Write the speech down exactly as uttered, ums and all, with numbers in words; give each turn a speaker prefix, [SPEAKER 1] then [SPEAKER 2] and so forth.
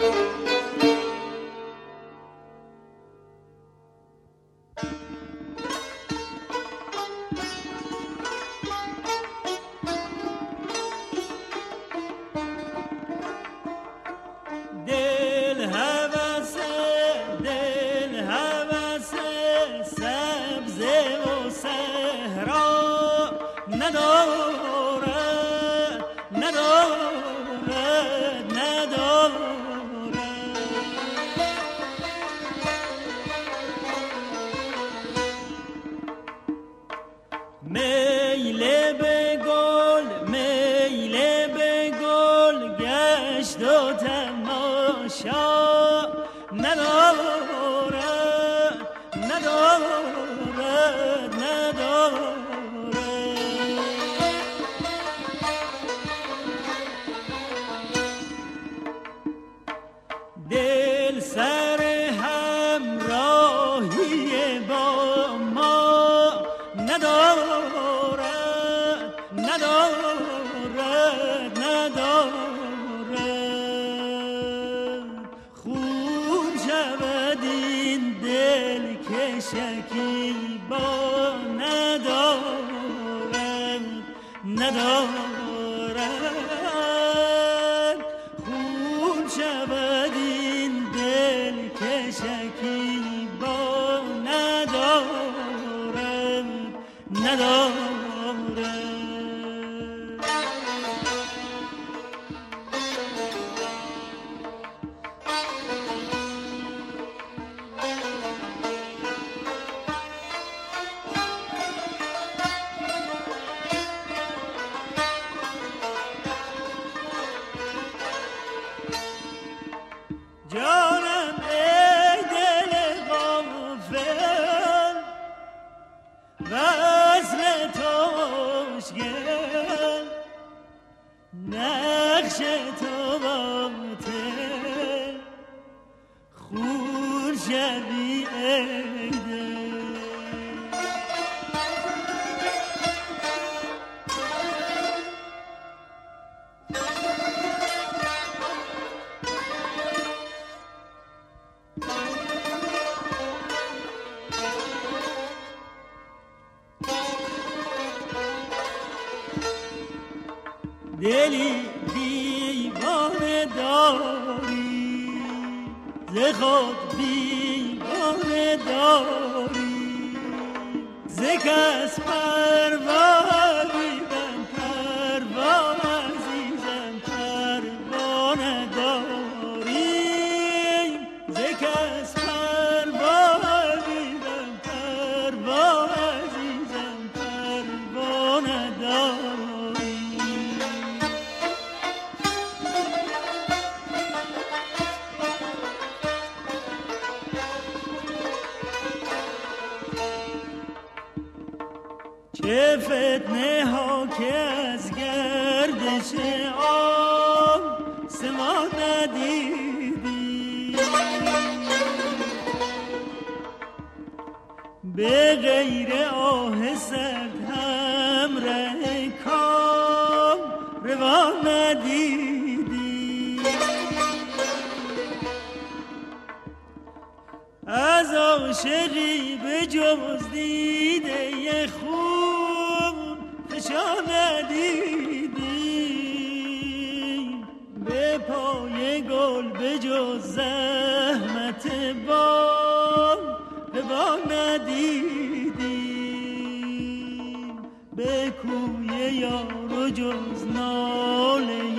[SPEAKER 1] دلی دیوانه داری ز خود بیگانه داری ز کس پروا دیدم پروا عزیزم پروا نداری ز کس پروا دیدم پروا عزیزم پروا نداری. چه فتنه ها که از گردش آب سما ندیدی به غیر آه سرد هم ره کام روا ندیدی از عاشقی به جز دیده خوب فشا ندیدی به پای گل به جز زحمت بام به با ندیدی به کوی یار و جز ناله